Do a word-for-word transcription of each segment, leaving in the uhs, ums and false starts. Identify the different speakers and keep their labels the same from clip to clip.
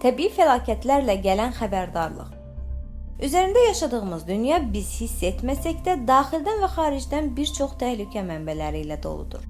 Speaker 1: Təbii fəlakətlərlə gələn xəbərdarlıq. Üzərində yaşadığımız dünya biz hiss etməsək də daxildən və xaricdən bir çox təhlükə mənbələri ilə doludur.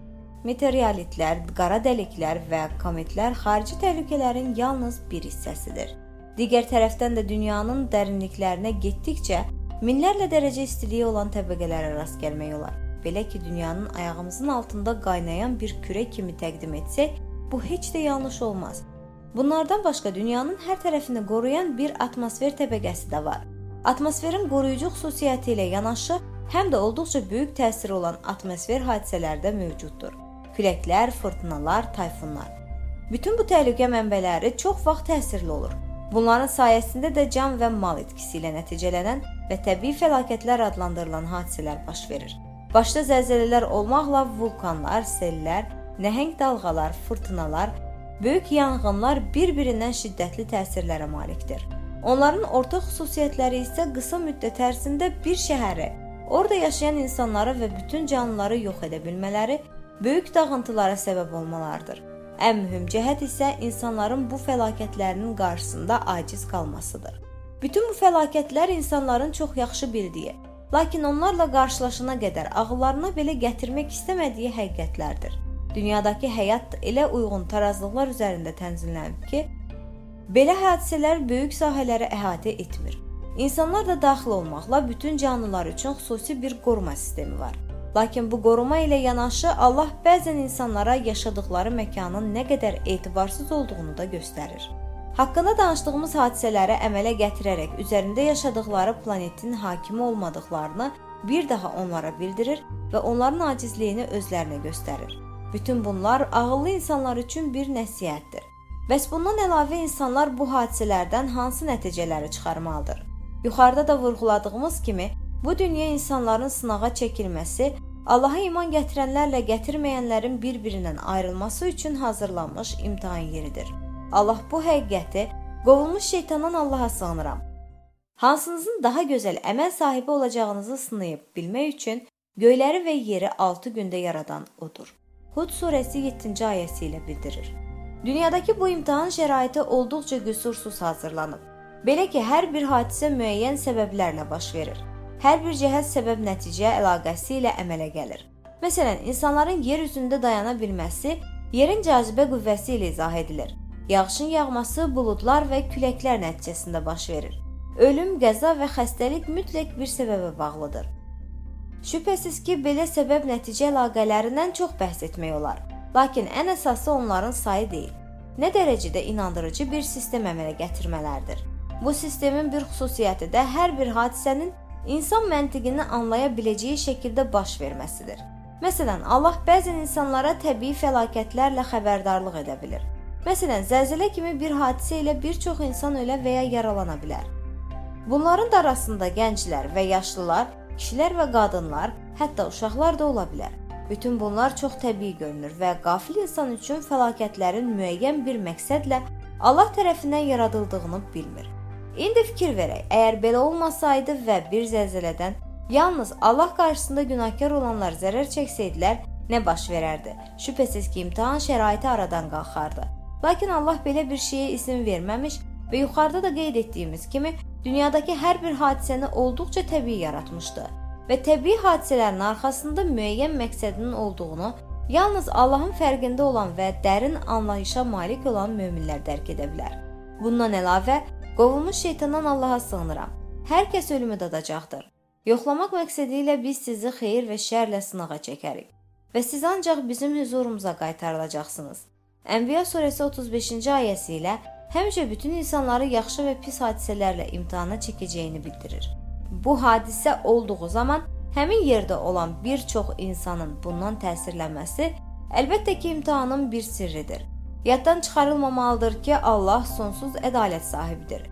Speaker 1: Meteoritlər, qara dəliklər və kometlər xarici təhlükələrin yalnız bir hissəsidir. Digər tərəfdən də dünyanın dərinliklərinə getdikcə minlərlə dərəcə istiliyi olan təbəqələrə rast gəlmək olar. Belə ki, dünyanın ayağımızın altında qaynayan bir kürə kimi təqdim etsək, bu heç də yanlış olmaz. Bunlardan başqa dünyanın hər tərəfini qoruyan bir atmosfer təbəqəsi də var. Atmosferin qoruyucu xüsusiyyəti ilə yanaşı, həm də olduqca böyük təsiri olan atmosfer hadisələrdə mövcuddur. Küləklər, fırtınalar, tayfunlar. Bütün bu təhlükə mənbələri çox vaxt təsirli olur. Bunların sayəsində də can və mal itkisi ilə nəticələnən və təbii fəlakətlər adlandırılan hadisələr baş verir. Başda zəlzələlər olmaqla vulkanlar, sellər, nəhəng dalğalar, fırtınalar, böyük yanğınlar bir-birindən şiddətli təsirlərə malikdir. Onların ortaq xüsusiyyətləri isə qısa müddət ərzində bir şəhəri, orada yaşayan insanları və bütün canlıları yox edə bilmələri, böyük dağıntılara səbəb olmalarıdır. Ən mühüm cəhət isə insanların bu fəlakətlərinin qarşısında aciz qalmasıdır. Bütün bu fəlakətlər insanların çox yaxşı bildiyi, lakin onlarla qarşılaşana qədər ağıllarına belə gətirmək istəmədiyi həqiqətlərdir. Dünyadakı həyat elə uyğun tarazlıqlar üzərində tənzimlənib ki, belə hadisələr böyük sahələri əhatə etmir. İnsanlar da daxil olmaqla bütün canlılar üçün xüsusi bir qoruma sistemi var. Lakin bu qoruma ilə yanaşı Allah bəzən insanlara yaşadıkları məkanın nə qədər etibarsız olduğunu da göstərir. Haqqında danışdığımız hadisələri əmələ gətirərək üzərində yaşadıkları planetin hakimi olmadıklarını bir daha onlara bildirir və onların acizliyini özlərinə göstərir. Bütün bunlar ağıllı insanlar üçün bir nəsihətdir. Bəs bundan əlavə insanlar bu hadisələrdən hansı nəticələri çıxarmalıdır? Yuxarıda da vurğuladığımız kimi, bu dünya insanların sınağa çəkilməsi, Allaha iman gətirənlərlə gətirməyənlərin bir-birindən ayrılması üçün hazırlanmış imtahan yeridir. Allah bu həqiqəti, qovulmuş şeytandan Allaha sığınıram. Hansınızın daha gözəl əməl sahibi olacağınızı sınayıb bilmək üçün göyləri və yeri altı gündə yaradan odur. Hud surəsi yeddinci ayəsi ilə bildirir. Dünyadakı bu imtahan şəraiti olduqca qüsursuz hazırlanıb. Belə ki, hər bir hadisə müəyyən səbəblərlə baş verir. Hər bir cəhət səbəb-nəticə əlaqəsi ilə əmələ gəlir. Məsələn, insanların yer üzündə dayana bilməsi yerin cazibə qüvvəsi ilə izah edilir. Yağışın yağması buludlar və küləklər nəticəsində baş verir. Ölüm, qəza və xəstəlik mütləq bir səbəbə bağlıdır. Şübhəsiz ki, belə səbəb-nəticə əlaqələrindən çox bəhs etmək olar. Lakin ən əsası onların sayı deyil. Nə dərəcədə inandırıcı bir sistem əmələ gətirmələrdir. Bu sistemin bir xüsusiyyəti də hər bir hadisənin insan məntiqini anlaya biləcəyi şəkildə baş verməsidir. Məsələn, Allah bəzən insanlara təbii fəlakətlərlə xəbərdarlıq edə bilir. Məsələn, zəlzələ kimi bir hadisə ilə bir çox insan ölə və ya yaralana bilər. Bunların da arasında gənclər və yaşlılar, kişilər və qadınlar, hətta uşaqlar da ola bilər. Bütün bunlar çox təbii görünür və qafil insan üçün fəlakətlərin müəyyən bir məqsədlə Allah tərəfindən yaradıldığını bilmir. İndi fikir verək, əgər belə olmasaydı və bir zəlzələdən yalnız Allah qarşısında günahkar olanlar zərər çəksəydilər, nə baş verərdi? Şübhəsiz ki, imtahan şəraiti aradan qalxardı. Lakin Allah belə bir şeyə izin verməmiş və yuxarıda da qeyd etdiyimiz kimi, dünyadakı hər bir hadisəni olduqca təbii yaratmışdı və təbii hadisələrin arxasında müəyyən məqsədinin olduğunu yalnız Allahın fərqində olan və dərin anlayışa malik olan möminlər dərk edə bilər. Bundan əlavə, qovulmuş şeytandan Allaha sığınıram. Hər kəs ölümü dadacaqdır. Yoxlamaq məqsədi ilə biz sizi xeyir və şərlə sınağa çəkərik və siz ancaq bizim huzurumuza qaytarılacaqsınız. Ənbiya surəsi otuz beşinci ayəsi ilə həmişə bütün insanları yaxşı və pis hadisələrlə imtihana çəkəcəyini bildirir. Bu hadisə olduğu zaman həmin yerdə olan bir çox insanın bundan təsirlənməsi əlbəttə ki, imtihanın bir sirridir. Yaddan çıxarılmamalıdır ki, Allah sonsuz ədalət sahibidir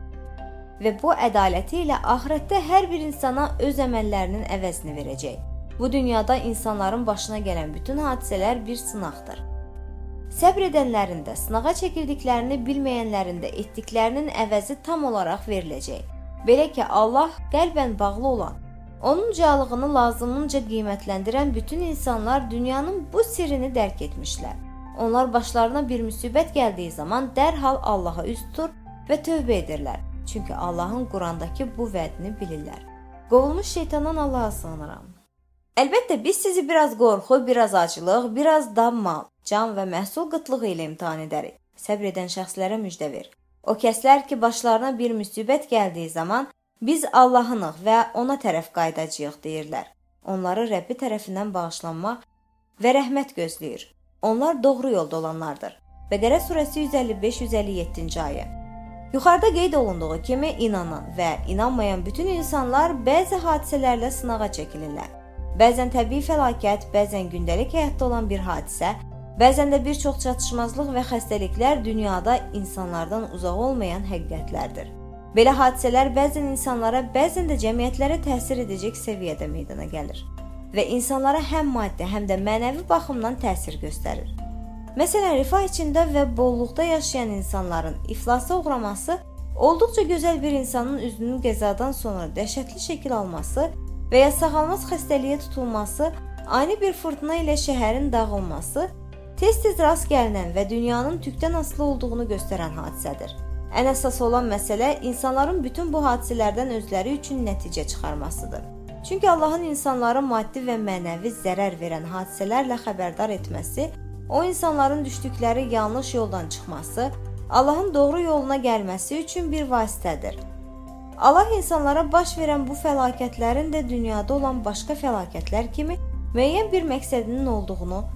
Speaker 1: və bu ədaləti ilə axirətdə hər bir insana öz əməllərinin əvəzini verəcək. Bu dünyada insanların başına gələn bütün hadisələr bir sınaqdır. Səbr edənlərin də, sınağa çəkildiklərini bilməyənlərin də etdiklərinin əvəzi tam olaraq veriləcək. Belə ki, Allah qəlbən bağlı olan, onun ucalığını lazımınca qiymətləndirən bütün insanlar dünyanın bu sirrini dərk etmişlər Onlar başlarına bir müsibət gəldiyi zaman dərhal Allaha üz tutur və tövbə edirlər. Çünki Allahın Qurandakı bu vədini bilirlər. Qovulmuş şeytandan Allaha sığınıram. Əlbəttə biz sizi biraz qorxu, biraz acılıq, biraz da mal, can və məhsul qıtlığı ilə imtahan edərik. Səbr edən şəxslərə müjdə ver. O kəslər ki, başlarına bir müsibət gəldiyi zaman biz Allahınıq və ona tərəf qayıdacağıq deyirlər. Onları Rəbbi tərəfindən bağışlanmaq və rəhmət gözləyir. Onlar doğru yolda olanlardır. Bəqərə surəsi yüz əlli beş yüz əlli yeddinci ayə. Yuxarıda qeyd olunduğu kimi inanan və inanmayan bütün insanlar bəzi hadisələrlə sınağa çəkilirlər. Bəzən təbii fəlakət, bəzən gündəlik həyatda olan bir hadisə, bəzən də bir çox çatışmazlıq və xəstəliklər dünyada insanlardan uzaq olmayan həqiqətlərdir. Belə hadisələr bəzən insanlara, bəzən də cəmiyyətlərə təsir edəcək səviyyədə meydana gəlir və insanlara həm maddi, həm də mənəvi baxımdan təsir göstərir. Məsələn, rifah içində və bolluqda yaşayan insanların iflasa uğraması, olduqca gözəl bir insanın üzünün qəzadan sonra dəhşətli şəkil alması və ya sağalmaz xəstəliyə tutulması, ani bir fırtına ilə şəhərin dağılması, tez-tez rast gəlinən və dünyanın tükdən asılı olduğunu göstərən hadisədir. Ən əsas olan məsələ insanların bütün bu hadisələrdən özləri üçün nəticə çıxarmasıdır. Çünki Allahın insanlara maddi və mənəvi zərər verən hadisələrlə xəbərdar etməsi, o insanların düşdükləri yanlış yoldan çıxması, Allahın doğru yoluna gəlməsi üçün bir vasitədir. Allah insanlara baş verən bu fəlakətlərin də dünyada olan başqa fəlakətlər kimi müəyyən bir məqsədinin olduğunu,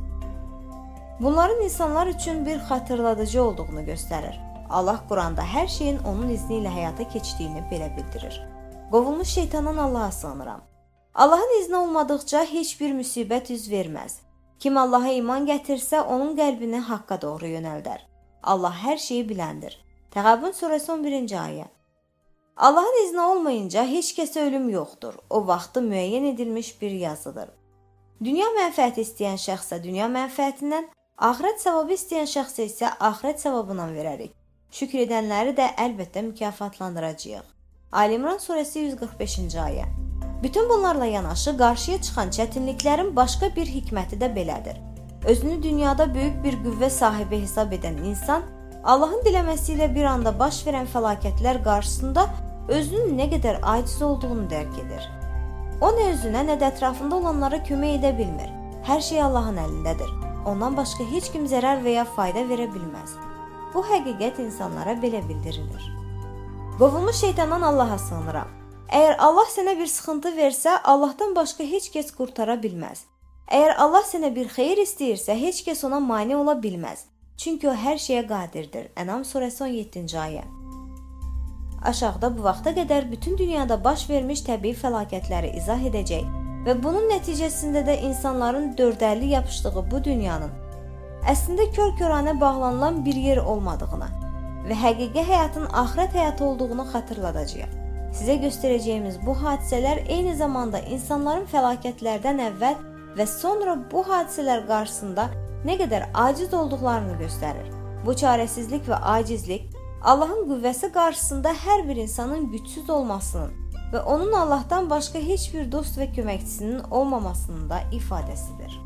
Speaker 1: bunların insanlar üçün bir xatırladıcı olduğunu göstərir. Allah Quranda hər şeyin onun izni ilə həyata keçdiyini belə bildirir. Qovulmuş şeytandan Allaha sığınıram. Allahın izni olmadıqca heç bir müsibət üz verməz. Kim Allaha iman gətirsə, onun qəlbini haqqa doğru yönəldər. Allah hər şeyi biləndir. Təğabun surəsi on birinci ayə. Allahın izni olmayınca heç kəsə ölüm yoxdur. O vaxtı müəyyən edilmiş bir yazıdır. Dünya mənfəəti istəyən şəxsə dünya mənfəətindən, axirət savabı istəyən şəxsə isə axirət savabından verərik. Şükür edənləri də əlbəttə mükafatlandıracağıq. Ali İmran surəsi yüz qırx beşinci ayə. Bütün bunlarla yanaşı qarşıya çıxan çətinliklərin başqa bir hikməti də belədir. Özünü dünyada böyük bir qüvvə sahibi hesab edən insan, Allahın diləməsi ilə bir anda baş verən fəlakətlər qarşısında özünün nə qədər aciz olduğunu dərk edir. O nə özünə, nə də ətrafında olanlara kömək edə bilmir. Hər şey Allahın əlindədir. Ondan başqa heç kim zərər və ya fayda verə bilməz. Bu həqiqət insanlara belə bildirilir. Qovulmuş şeytandan Allaha sığınıram. Əgər Allah sənə bir sıxıntı versə, Allahdan başqa heç kəs qurtara bilməz. Əgər Allah sənə bir xeyir istəyirsə, heç kəs ona mane ola bilməz. Çünki o hər şeyə qadirdir. Ənam surəsi on yeddinci ayə. Aşağıda bu vaxta qədər bütün dünyada baş vermiş təbii fəlakətləri izah edəcək və bunun nəticəsində də insanların dördəlli yapışdığı bu dünyanın əslində kör-köranə bağlanılan bir yer olmadığını və həqiqi həyatın axirət həyatı olduğunu xatırladacağıq. Sizə göstərəcəyimiz bu hadisələr eyni zamanda insanların fəlakətlərdən əvvəl və sonra bu hadisələr qarşısında nə qədər aciz olduqlarını göstərir. Bu çarəsizlik və acizlik Allahın qüvvəsi qarşısında hər bir insanın gücsüz olmasının və onun Allahdan başqa heç bir dost və köməkçisinin olmamasının da ifadəsidir.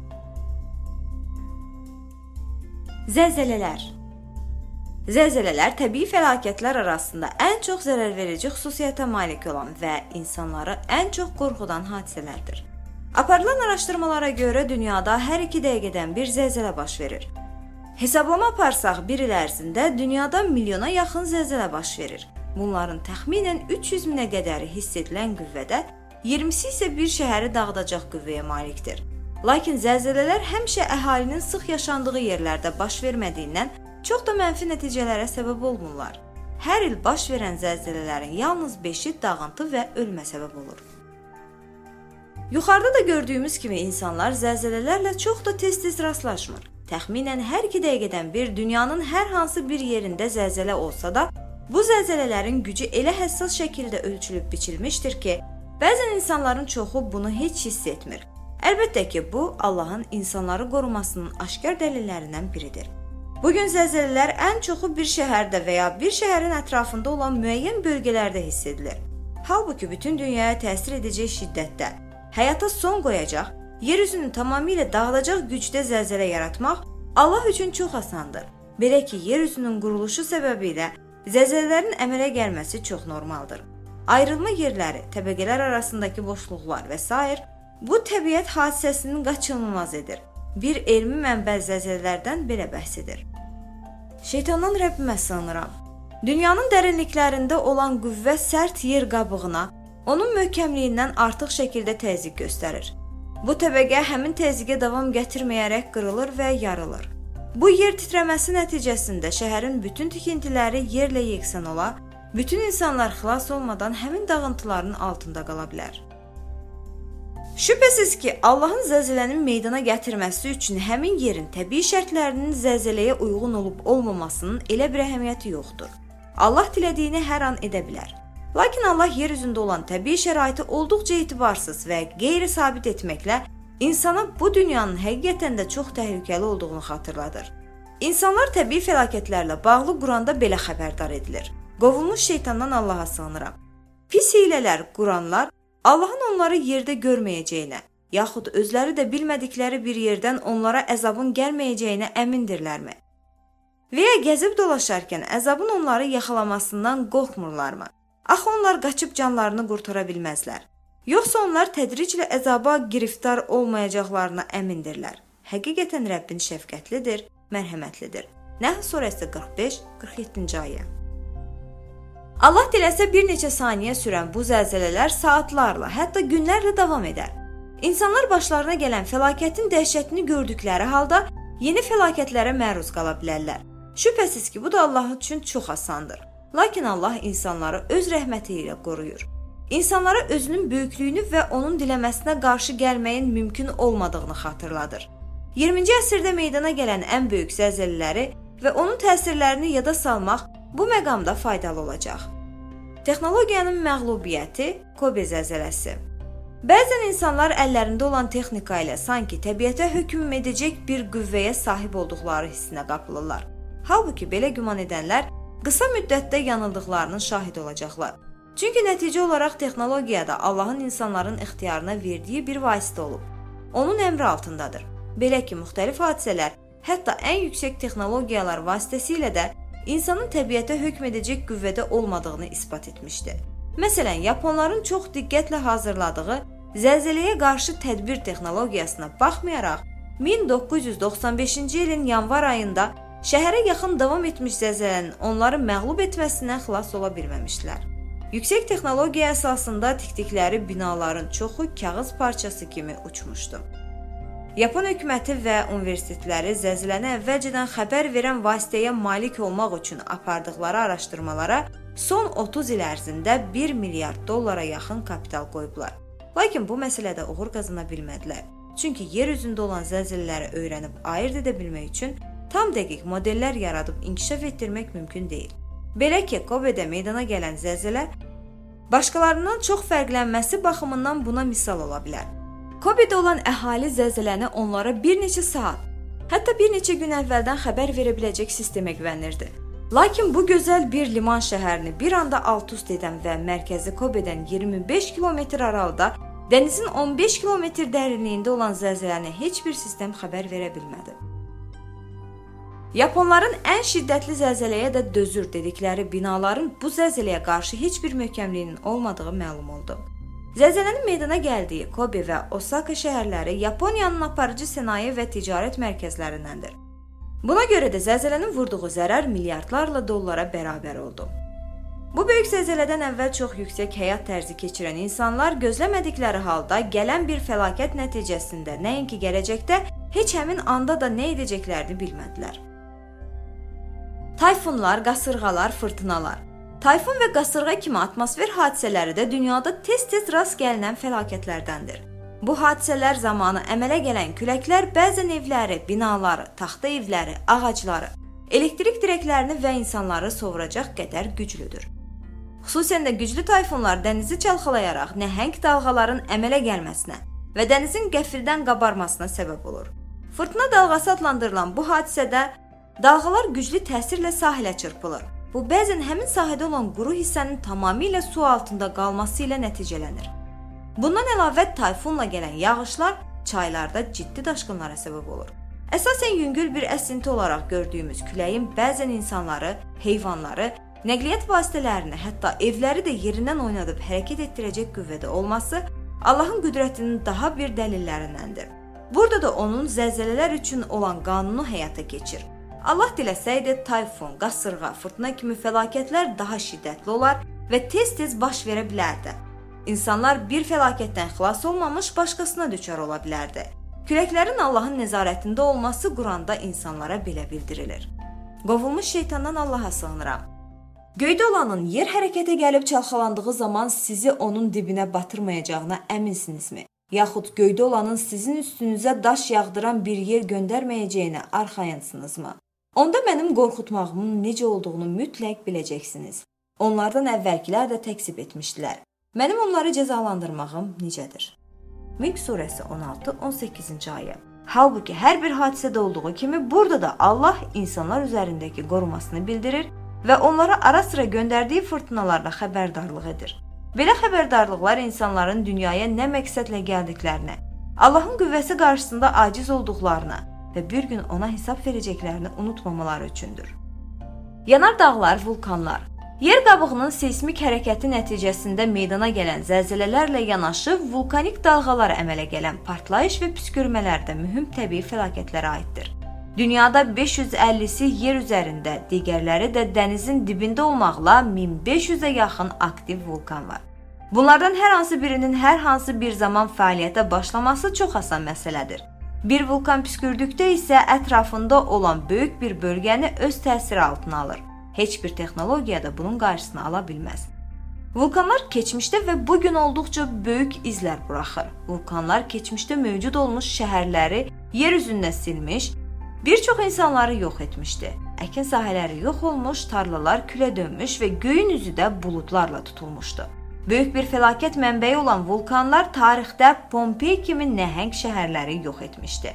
Speaker 1: Zəlzələlər. Zəlzələlər təbii fəlakətlər arasında ən çox zərərverici xüsusiyyətə malik olan və insanları ən çox qorxudan hadisələrdir. Aparılan araşdırmalara görə dünyada hər iki dəqiqədən bir zəlzələ baş verir. Hesablama aparsaq bir il ərzində dünyada milyona yaxın zəlzələ baş verir. Bunların təxminən üç yüz minə qədəri hiss edilən qüvvədə, iyirmisi isə bir şəhəri dağıdacaq qüvvəyə malikdir. Lakin zəlzələlər həmişə əhalinin sıx yaşandığı yerlərdə baş vermədiyindən çox da mənfi nəticələrə səbəb olmurlar. Hər il baş verən zəlzələlərin yalnız beşi dağıntı və ölümə səbəb olur. Yuxarıda da gördüyümüz kimi insanlar zəlzələlərlə çox da tez-tez rastlaşmır. Təxminən hər iki dəqiqədən bir dünyanın hər hansı bir yerində zəlzələ olsa da, bu zəlzələlərin gücü elə həssas şəkildə ölçülüb biçilmişdir ki, bəzən insanların çoxu bunu heç hiss etmir. Əlbəttə ki, bu Allahın insanları qorumasının aşkar dəlillərindən biridir. Bugün zəlzələlər ən çoxu bir şəhərdə və ya bir şəhərin ətrafında olan müəyyən bölgələrdə hiss edilir. Halbuki bütün dünyaya təsir edəcək şiddətdə, həyata son qoyacaq, yer üzünü tamamilə dağıdacaq gücdə zəlzələ yaratmaq Allah üçün çox asandır. Belə ki, yer üzünün quruluşu səbəbilə zəlzələlərin əmələ gəlməsi çox normaldır. Ayrılma yerləri, təbəqələr arasındakı boşluqlar və s. bu təbiət hadisəsinin qaçınılmaz edir. Bir elmi mənbə zəlzələlərdən belə bəhs edir. Şeytandan Rəbbimə sığınıram. Dünyanın dərinliklərində olan qüvvə sərt yer qabığına, onun möhkəmliyindən artıq şəkildə təzyiq göstərir. Bu təbəqə həmin təzyiqə davam gətirməyərək qırılır və yarılır. Bu yer titrəməsi nəticəsində şəhərin bütün tikintiləri yerlə yeksan ola, bütün insanlar xilas olmadan həmin dağıntıların altında qala bilər. Şübhəsiz ki, Allahın zəlzələnin meydana gətirməsi üçün həmin yerin təbii şərtlərinin zəlzələyə uyğun olub olmamasının elə bir əhəmiyyəti yoxdur. Allah dilədiyini hər an edə bilər. Lakin Allah yer üzündə olan təbii şəraiti olduqca etibarsız və qeyri-sabit etməklə insana bu dünyanın həqiqətən də çox təhlükəli olduğunu xatırladır. İnsanlar təbii fəlakətlərlə bağlı Quranda belə xəbərdar edilir. Qovulmuş şeytandan Allaha sığınıram. Pis hilələr quranlar Allahın onları yerdə görməyəcəyinə, yaxud özləri də bilmədikləri bir yerdən onlara əzabın gəlməyəcəyinə əmindirlərmi? Və ya gəzib dolaşarkən əzabın onları yaxalamasından qorxmurlarmı? Axı onlar qaçıb canlarını qurtara bilməzlər. Yoxsa onlar tədriclə əzaba giriftar olmayacaqlarına əmindirlər. Həqiqətən Rəbbin şəfqətlidir, mərhəmətlidir. Nəhl surəsi qırx beş qırx yeddinci ayə. Allah diləsə bir neçə saniyə sürən bu zəlzələlər saatlarla, hətta günlərlə davam edər. İnsanlar başlarına gələn fəlakətin dəhşətini gördükləri halda yeni fəlakətlərə məruz qala bilərlər. Şübhəsiz ki, bu da Allah üçün çox asandır. Lakin Allah insanları öz rəhməti ilə qoruyur. İnsanlara özünün böyüklüyünü və onun diləməsinə qarşı gəlməyin mümkün olmadığını xatırladır. iyirminci əsrdə meydana gələn ən böyük zəlzələləri və onun təsirlərini yada salmaq bu məqamda faydalı olacaq. Texnologiyanın məğlubiyyəti, Kobe zəlzələsi. Bəzən insanlar əllərində olan texnika ilə sanki təbiətə hökm edəcək bir qüvvəyə sahib olduqları hissinə qapılırlar. Halbuki belə güman edənlər qısa müddətdə yanıldıqlarının şahid olacaqlar. Çünki nəticə olaraq texnologiya da Allahın insanların ixtiyarına verdiyi bir vasitə olub. Onun əmri altındadır. Belə ki, müxtəlif hadisələr, hətta ən yüksək texnologiyalar vasitəsilə də insanın təbiətə hökm edəcək qüvvədə olmadığını isbat etmişdi. Məsələn, Yaponların çox diqqətlə hazırladığı zəlzələyə qarşı tədbir texnologiyasına baxmayaraq, min doqquz yüz doxsan beşinci ilin yanvar ayında şəhərə yaxın davam etmiş zəlzələnin onları məğlub etməsindən xilas ola bilməmişlər. Yüksək texnologiya əsasında tikdikləri binaların çoxu kağız parçası kimi uçmuşdu. Yapon hökuməti və universitetləri zəlzələni əvvəlcədən xəbər verən vasitəyə malik olmaq üçün apardıqları araşdırmalara son otuz il ərzində bir milyard dollara yaxın kapital qoyublar. Lakin bu məsələdə uğur qazana bilmədilər. Çünki yer üzündə olan zəlzələləri öyrənib ayırd edə bilmək üçün tam dəqiq modellər yaradıb inkişaf etdirmək mümkün deyil. Belə ki, Kobe'də meydana gələn zəlzələ başqalarından çox fərqlənməsi baxımından buna misal ola bilər. Kobe'də olan əhali zəlzələni onlara bir neçə saat, hətta bir neçə gün əvvəldən xəbər verə biləcək sistemə güvənirdi. Lakin bu gözəl bir liman şəhərini bir anda alt-üst edən və mərkəzi Kobe'dən iyirmi beş kilometr aralıda dənizin on beş kilometr dərinliyində olan zəlzələni heç bir sistem xəbər verə bilmədi. Yaponların ən şiddətli zəlzələyə də dözür dedikləri binaların bu zəlzələyə qarşı heç bir möhkəmliyinin olmadığı məlum oldu. Zəlzələnin meydana gəldiyi Kobe və Osaka şəhərləri Yaponiyanın aparıcı sənaye və ticarət mərkəzlərindəndir. Buna görə də zəlzələnin vurduğu zərər milyardlarla dollara bərabər oldu. Bu böyük zəlzələdən əvvəl çox yüksək həyat tərzi keçirən insanlar gözləmədikləri halda gələn bir fəlakət nəticəsində nəinki gələcəkdə, heç həmin anda da nə edəcəklərini bilmədilər. Tayfunlar, qasırğalar, fırtınalar. Tayfun və qasırğa kimi atmosfer hadisələri də dünyada tez-tez rast gəlinən fəlakətlərdəndir. Bu hadisələr zamanı əmələ gələn küləklər bəzən evləri, binaları, taxta evləri, ağacları, elektrik dirəklərini və insanları sovuracaq qədər güclüdür. Xüsusən də güclü tayfunlar dənizi çalxalayaraq nəhəng dalğaların əmələ gəlməsinə və dənizin qəfildən qabarmasına səbəb olur. Fırtına dalğası adlandırılan bu hadisədə dalğalar güclü təsirlə sahilə çırpılır. Bu, bəzən həmin sahədə olan quru hissənin tamamilə su altında qalması ilə nəticələnir. Bundan əlavə tayfunla gələn yağışlar çaylarda ciddi daşqınlara səbəb olur. Əsasən yüngül bir əsinti olaraq gördüyümüz küləyin bəzən insanları, heyvanları, nəqliyyat vasitələrini, hətta evləri də yerindən oynadıb hərəkət etdirəcək qüvvədə olması Allahın qüdrətinin daha bir dəlillərindəndir. Burada da onun zəlzələlər üçün olan qanunu həyata keçir. Allah diləsəydi, tayfun, qasırğa, fırtına kimi fəlakətlər daha şiddətli olar və tez-tez baş verə bilərdi. İnsanlar bir fəlakətdən xilas olmamış başqasına düçar ola bilərdi. Küləklərin Allahın nəzarətində olması Quranda insanlara belə bildirilir. Qovulmuş şeytandan Allaha sığınıram. Göydə olanın yer hərəkətə gəlib çalxalandığı zaman sizi onun dibinə batırmayacağına əminsinizmi? Yaxud göydə olanın sizin üstünüzə daş yağdıran bir yer göndərməyəcəyinə arxayınsınızmı? Onda mənim qorxutmağımın necə olduğunu mütləq biləcəksiniz. Onlardan əvvəlkilər də təksib etmişdilər. Mənim onları cəzalandırmağım necədir? Mülk surəsi on altı on səkkizinci ayə. Halbuki hər bir hadisədə olduğu kimi burada da Allah insanlar üzərindəki qorumasını bildirir və onlara ara sıra göndərdiyi fırtınalarla xəbərdarlıq edir. Belə xəbərdarlıqlar insanların dünyaya nə məqsədlə gəldiklərini, Allahın qüvvəsi qarşısında aciz olduqlarını və bir gün ona hesab verəcəklərini unutmamaları üçündür. Yanar dağlar, vulkanlar. Yer qabığının seismik hərəkəti nəticəsində meydana gələn zəlzələlərlə yanaşı vulkanik dalğalar əmələ gələn partlayış və püskürmələr də mühüm təbii fəlakətlərə aiddir. Dünyada beş yüz əllisi yer üzərində, digərləri də dənizin dibində olmaqla min beş yüzə yaxın aktiv vulkan var. Bunlardan hər hansı birinin hər hansı bir zaman fəaliyyətə başlaması çox asan məsələdir. Bir vulkan püskürdükdə isə ətrafında olan böyük bir bölgəni öz təsiri altına alır. Heç bir texnologiya da bunun qarşısını ala bilməz. Vulkanlar keçmişdə və bugün olduqca böyük izlər buraxır. Vulkanlar keçmişdə mövcud olmuş şəhərləri yer üzündən silmiş, bir çox insanları yox etmişdi. Əkin sahələri yox olmuş, tarlalar külə dönmüş və göyün üzü də buludlarla tutulmuşdu. Böyük bir fəlakət mənbəyi olan vulkanlar tarixdə Pompey kimi nəhəng şəhərləri yox etmişdi.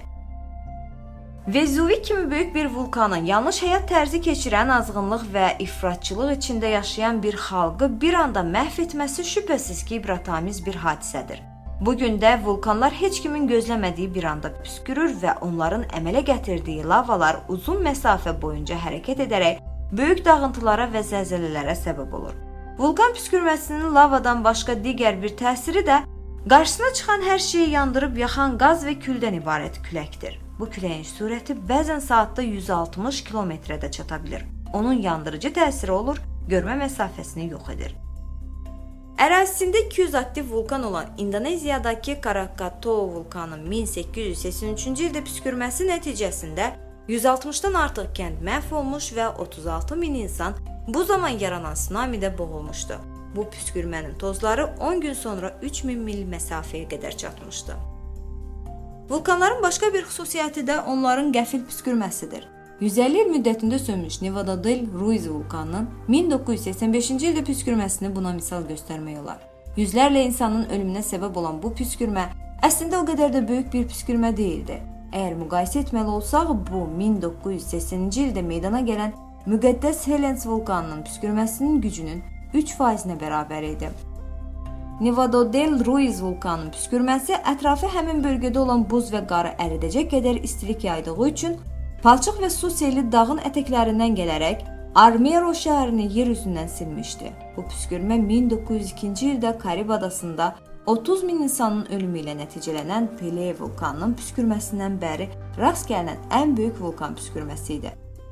Speaker 1: Vezuvi kimi böyük bir vulkanın yanlış həyat tərzi keçirən azğınlıq və ifratçılıq içində yaşayan bir xalqı bir anda məhv etməsi şübhəsiz ki, ibrətamiz bir hadisədir. Bugün də vulkanlar heç kimin gözləmədiyi bir anda püskürür və onların əmələ gətirdiyi lavalar uzun məsafə boyunca hərəkət edərək böyük dağıntılara və zəlzələlərə səbəb olur. Vulkan püskürməsinin lavadan başqa digər bir təsiri də qarşısına çıxan hər şeyi yandırıb yaxan qaz və küldən ibarət küləkdir. Bu küləyin sürəti bəzən saatda yüz altmış kilometrədə çata bilir. Onun yandırıcı təsiri olur, görmə məsafəsini yox edir. Ərazisində iki yüz aktiv vulkan olan İndoneziyadakı Krakatoa vulkanının min səkkiz yüz səksən üçüncü ildə püskürməsi nəticəsində yüz altmışdan artıq kənd məhv olmuş və otuz altı min insan bu zaman yaranan tsunamidə boğulmuşdu. Bu püskürmənin tozları on gün sonra üç min mil məsafəyə qədər çatmışdı. Vulkanların başqa bir xüsusiyyəti də onların qəfil püskürməsidir. yüz əlli il müddətində sönmüş Nevada del Ruiz vulkanının min doqquz yüz səksən beşinci ildə püskürməsini buna misal göstərmək olar. Yüzlərlə insanın ölümünə səbəb olan bu püskürmə əslində o qədər də böyük bir püskürmə deyildi. Əgər müqayisə etməli olsaq, bu min doqquz yüz səksəninci ildə meydana gələn müqəddəs Helens vulkanının püskürməsinin gücünün üç faizinə bərabər idi. Nevada del Ruiz vulkanının püskürməsi ətrafı həmin bölgədə olan buz və qarı əridəcək qədər istilik yaydığı üçün palçıq və su seli dağın ətəklərindən gələrək Armero şəhərini yer üzündən silmişdi. Bu püskürmə min doqquz yüz ikinci ildə Karib adasında otuz min insanın ölümü ilə nəticələnən Pelée vulkanının püskürməsindən bəri rast gəlinən ən böyük vulkan püskürməsi idi.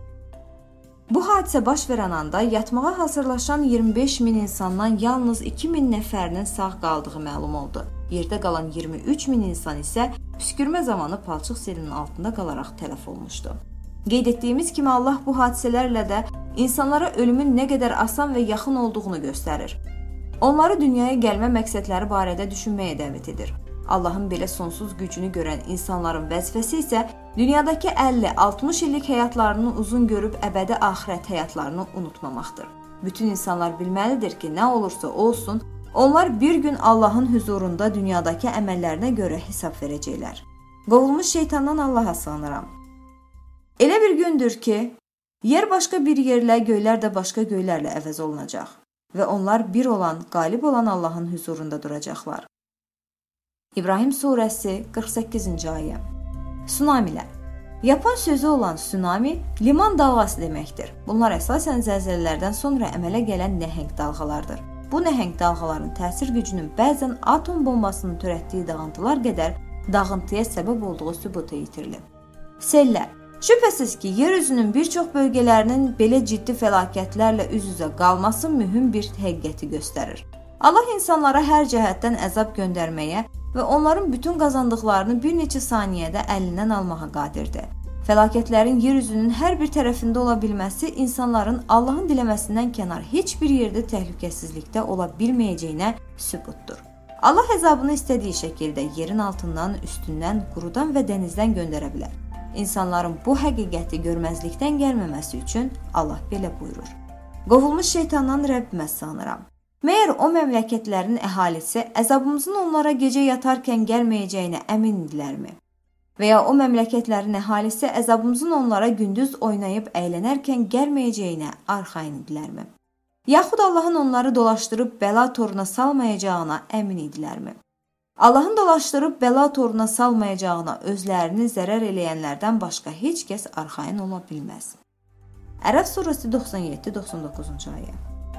Speaker 1: Bu hadisə baş verən anda yatmağa hazırlaşan iyirmi beş min insandan yalnız iki min nəfərinin sağ qaldığı məlum oldu. Yerdə qalan iyirmi üç min insan isə püskürmə zamanı palçıq selinin altında qalaraq tələf olmuşdu. Qeyd etdiyimiz kimi Allah bu hadisələrlə də insanlara ölümün nə qədər asan və yaxın olduğunu göstərir. Onları dünyaya gəlmə məqsədləri barədə düşünməyə dəvət edir. Allahın belə sonsuz gücünü görən insanların vəzifəsi isə dünyadakı əlli altmış illik həyatlarını uzun görüb əbədi axirət həyatlarını unutmamaqdır. Bütün insanlar bilməlidir ki, nə olursa olsun, onlar bir gün Allahın huzurunda dünyadakı əməllərinə görə hesab verəcəklər. Qovulmuş şeytandan Allaha sığınıram. Elə bir gündür ki, yer başqa bir yerlə, göylər də başqa göylərlə əvəz olunacaq və onlar bir olan, qalib olan Allahın huzurunda duracaqlar. İbrahim surəsi qırx səkkizinci ayə. Tsunamilər. Yapon sözü olan tsunami liman dalğası deməkdir. Bunlar əsasən zəlzələlərdən sonra əmələ gələn nəhəng dalğalardır. Bu nəhəng dalğaların təsir gücünün bəzən atom bombasının törətdiyi dağıntılar qədər dağıntıya səbəb olduğu sübuta yetirilib. Sellər. Şübhəsiz ki, yer üzünün bir çox bölgələrinin belə ciddi fəlakətlərlə üz-üzə qalması mühüm bir həqiqəti göstərir. Allah insanlara hər cəhətdən əzab göndərməyə və onların bütün qazandıqlarını bir neçə saniyədə əlindən almağa qadirdir. Fəlakətlərin yer üzünün hər bir tərəfində ola bilməsi insanların Allahın diləməsindən kənar heç bir yerdə təhlükəsizlikdə ola bilməyəcəyinə sübutdur. Allah əzabını istədiyi şəkildə yerin altından, üstündən, qurudan və dənizdən göndərə bilər. İnsanların bu həqiqəti görməzlikdən gəlməməsi üçün Allah belə buyurur. Qovulmuş şeytandan Rəbbimə sığınıram. Məyər o məmləkətlərin əhalisi əzabımızın onlara gecə yatarkən gəlməyəcəyinə əmin idilərmi? Və ya o məmləkətlərin əhalisi əzabımızın onlara gündüz oynayıb əylənərkən gəlməyəcəyinə arxayın idilərmi? Yaxud Allahın onları dolaşdırıb bəla toruna salmayacağına əmin idilərmi? Allahın dolaşdırıb bəla toruna salmayacağına özlərini zərər eləyənlərdən başqa heç kəs arxayın ola bilməz. Ərəf surəsi doxsan yeddi doxsan doqquzuncu ayə.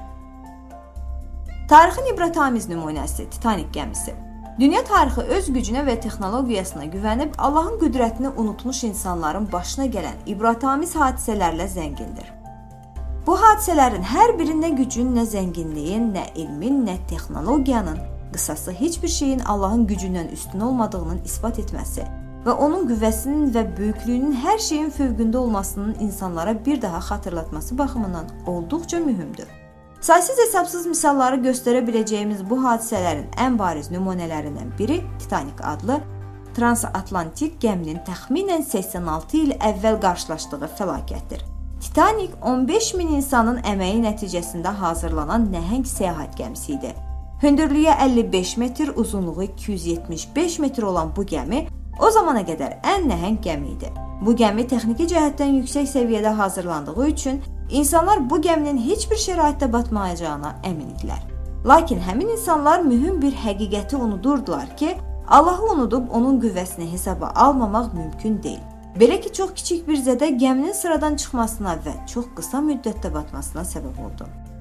Speaker 1: Tarixin ibrətamiz nümunəsi Titanik gəmisi. Dünya tarixi öz gücünə və texnologiyasına güvənib Allahın qüdrətini unutmuş insanların başına gələn ibrətamiz hadisələrlə zəngindir. Bu hadisələrin hər biri nə gücün, nə zənginliyin, nə elmin, nə texnologiyanın, qısası heç bir şeyin Allahın gücündən üstün olmadığının isbat etməsi və onun qüvvəsinin və böyüklüyünün hər şeyin fövqündə olmasının insanlara bir daha xatırlatması baxımından olduqca mühümdür. Saysız hesabsız misalları göstərə biləcəyimiz bu hadisələrin ən bariz nümunələrindən biri Titanik adlı transatlantik gəminin təxminən səksən altı il əvvəl qarşılaşdığı fəlakətdir. Titanik on beş min insanın əməyi nəticəsində hazırlanan nəhəng səyahət gəmisi idi. Hündürlüyü əlli beş metr, uzunluğu iki yüz yetmiş beş metr olan bu gəmi o zamana qədər ən nəhəng gəmi idi. Bu gəmi texniki cəhətdən yüksək səviyyədə hazırlandığı üçün İnsanlar bu gəminin heç bir şəraitdə batmayacağına əmin idilər. Lakin həmin insanlar mühüm bir həqiqəti unudurdular ki, Allahı unudub onun qüvvəsini hesaba almamaq mümkün deyil. Belə ki, çox kiçik bir zədə gəminin sıradan çıxmasına və çox qısa müddətdə batmasına səbəb oldu.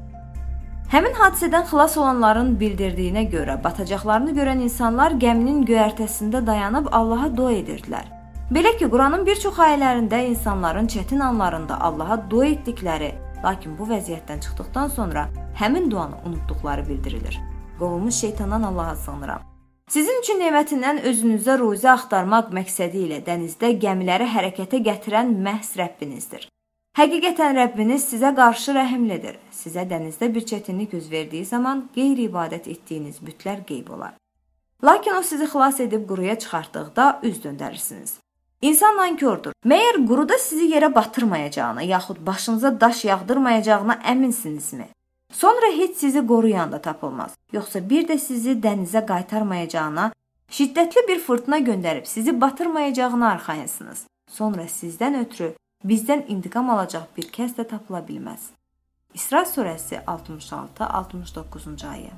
Speaker 1: Həmin hadisədən xilas olanların bildirdiyinə görə batacaqlarını görən insanlar gəminin göyərtəsində dayanıb Allaha dua edirdilər. Belə ki, Quranın bir çox ayələrində insanların çətin anlarında Allaha dua etdikləri, lakin bu vəziyyətdən çıxdıqdan sonra həmin duanı unutduqları bildirilir. Qovulmuş şeytandan Allaha sığınıram. Sizin üçün nemətindən özünüzə ruzi axtarmaq məqsədi ilə dənizdə gəmiləri hərəkətə gətirən məhz Rəbbinizdir. Həqiqətən Rəbbiniz sizə qarşı rəhimlidir. Sizə dənizdə bir çətinlik üz verdiyi zaman qeyri-ibadət etdiyiniz bütlər qeyb olar. Lakin o sizi xilas edib quruya çıxartdıqda üz döndərirsiniz. İnsan nankordur. Məyər quruda sizi yerə batırmayacağına, yaxud başınıza daş yağdırmayacağına əminsinizmi? Sonra heç sizi qoruyan da tapılmaz. Yoxsa bir də sizi dənizə qaytarmayacağına, şiddətli bir fırtına göndərib sizi batırmayacağına arxayınsınız. Sonra sizdən ötürü bizdən intiqam alacaq bir kəs də tapıla bilməz. İsra surəsi altmış altı altmış doqquzuncu ayə.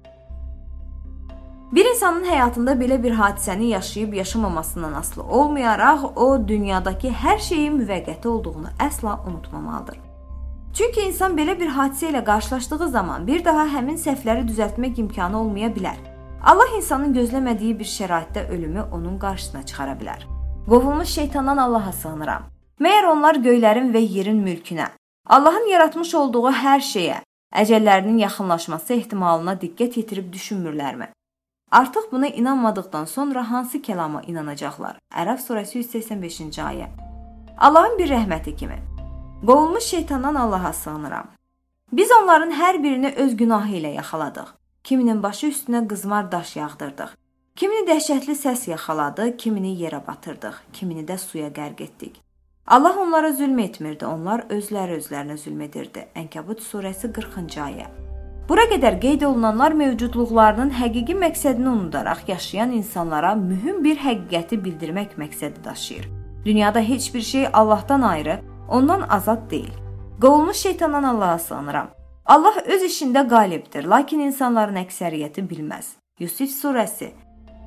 Speaker 1: Bir insanın həyatında belə bir hadisəni yaşayıb yaşamamasından asılı olmayaraq, o dünyadakı hər şeyin müvəqqəti olduğunu əsla unutmamalıdır. Çünki insan belə bir hadisə ilə qarşılaşdığı zaman bir daha həmin səhvləri düzəltmək imkanı olmaya bilər. Allah insanın gözləmədiyi bir şəraitdə ölümü onun qarşısına çıxara bilər. Qovulmuş şeytandan Allaha sığınıram. Məyər onlar göylərin və yerin mülkünə, Allahın yaratmış olduğu hər şeyə, əcəllərinin yaxınlaşması ehtimalına diqqət yetirib düşünmürlərmi? Artıq buna inanmadıqdan sonra hansı kəlama inanacaqlar? Ərəf surəsi yüz səksən beşinci ayə. Allahın bir rəhməti kimi. Qovulmuş şeytandan Allaha sığınıram. Biz onların hər birini öz günahı ilə yaxaladıq. Kiminin başı üstünə qızmar daş yağdırdıq. Kimini dəhşətli səs yaxaladı, kimini yerə batırdıq, kimini də suya qərq etdik. Allah onlara zülm etmirdi, onlar özləri özlərinə zülm edirdi. Ənkəbut surəsi qırxıncı ayə. Bura qədər qeyd olunanlar mövcudluqlarının həqiqi məqsədini unudaraq yaşayan insanlara mühüm bir həqiqəti bildirmək məqsədi daşıyır. Dünyada heç bir şey Allahdan ayrı, ondan azad deyil. Qovulmuş şeytandan Allaha sığınıram. Allah öz işində qalibdir, lakin insanların əksəriyyəti bilməz. Yusif surəsi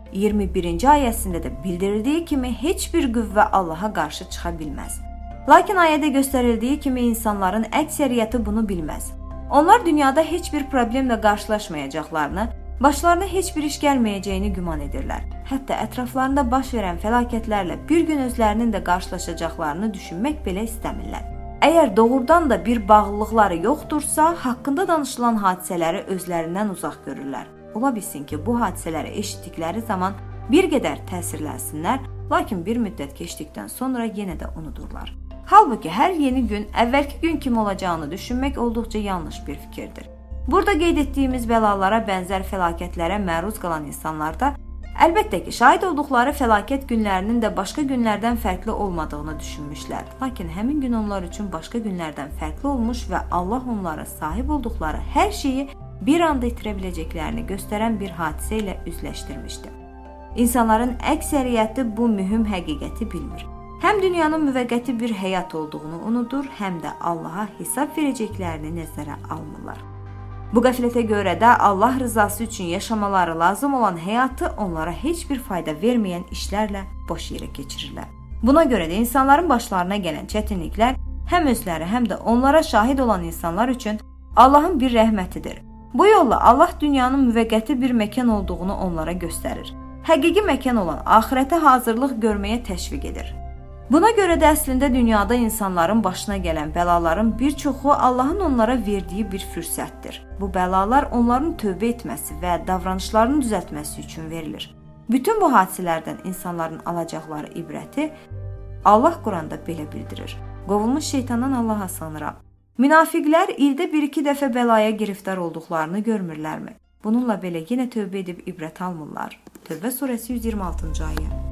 Speaker 1: iyirmi birinci ayəsində də bildirildiyi kimi heç bir qüvvə Allaha qarşı çıxa bilməz. Lakin ayədə göstərildiyi kimi insanların əksəriyyəti bunu bilməz. Onlar dünyada heç bir problemlə qarşılaşmayacaqlarını, başlarına heç bir iş gəlməyəcəyini güman edirlər. Hətta ətraflarında baş verən fəlakətlərlə bir gün özlərinin də qarşılaşacaqlarını düşünmək belə istəmirlər. Əgər doğrudan da bir bağlılıqları yoxdursa, haqqında danışılan hadisələri özlərindən uzaq görürlər. Ola bilsin ki, bu hadisələri eşitdikləri zaman bir qədər təsirlənsinlər, lakin bir müddət keçdikdən sonra yenə də unudurlar. Halbuki hər yeni gün əvvəlki gün kimi olacağını düşünmək olduqca yanlış bir fikirdir. Burada qeyd etdiyimiz bəlalara bənzər fəlakətlərə məruz qalan insanlarda əlbəttə ki, şahid olduqları fəlakət günlərinin də başqa günlərdən fərqli olmadığını düşünmüşlər. Lakin həmin gün onlar üçün başqa günlərdən fərqli olmuş və Allah onlara sahib olduqları hər şeyi bir anda itirə biləcəklərini göstərən bir hadisə ilə üzləşdirmişdi. İnsanların əksəriyyəti bu mühüm həqiqəti bilmir. Həm dünyanın müvəqqəti bir həyat olduğunu unudur, həm də Allaha hesab verəcəklərini nəzərə almırlar. Bu qəflətə görə də Allah rızası üçün yaşamaları lazım olan həyatı onlara heç bir fayda verməyən işlərlə boş yerə keçirirlər. Buna görə də insanların başlarına gələn çətinliklər həm özləri, həm də onlara şahid olan insanlar üçün Allahın bir rəhmətidir. Bu yolla Allah dünyanın müvəqqəti bir məkan olduğunu onlara göstərir. Həqiqi məkan olan axirətə hazırlıq görməyə təşviq edir. Buna görə də əslində dünyada insanların başına gələn bəlaların bir çoxu Allahın onlara verdiyi bir fürsətdir. Bu bəlalar onların tövbə etməsi və davranışlarını düzəltməsi üçün verilir. Bütün bu hadisələrdən insanların alacaqları ibrəti Allah Quranda belə bildirir. Qovulmuş şeytandan Allaha sığınıram. Münafiqlər ildə bir-iki dəfə bəlaya giriftar olduqlarını görmürlərmi? Bununla belə yenə tövbə edib ibrət almırlar. Tövbə surəsi yüz iyirmi altıncı ayə.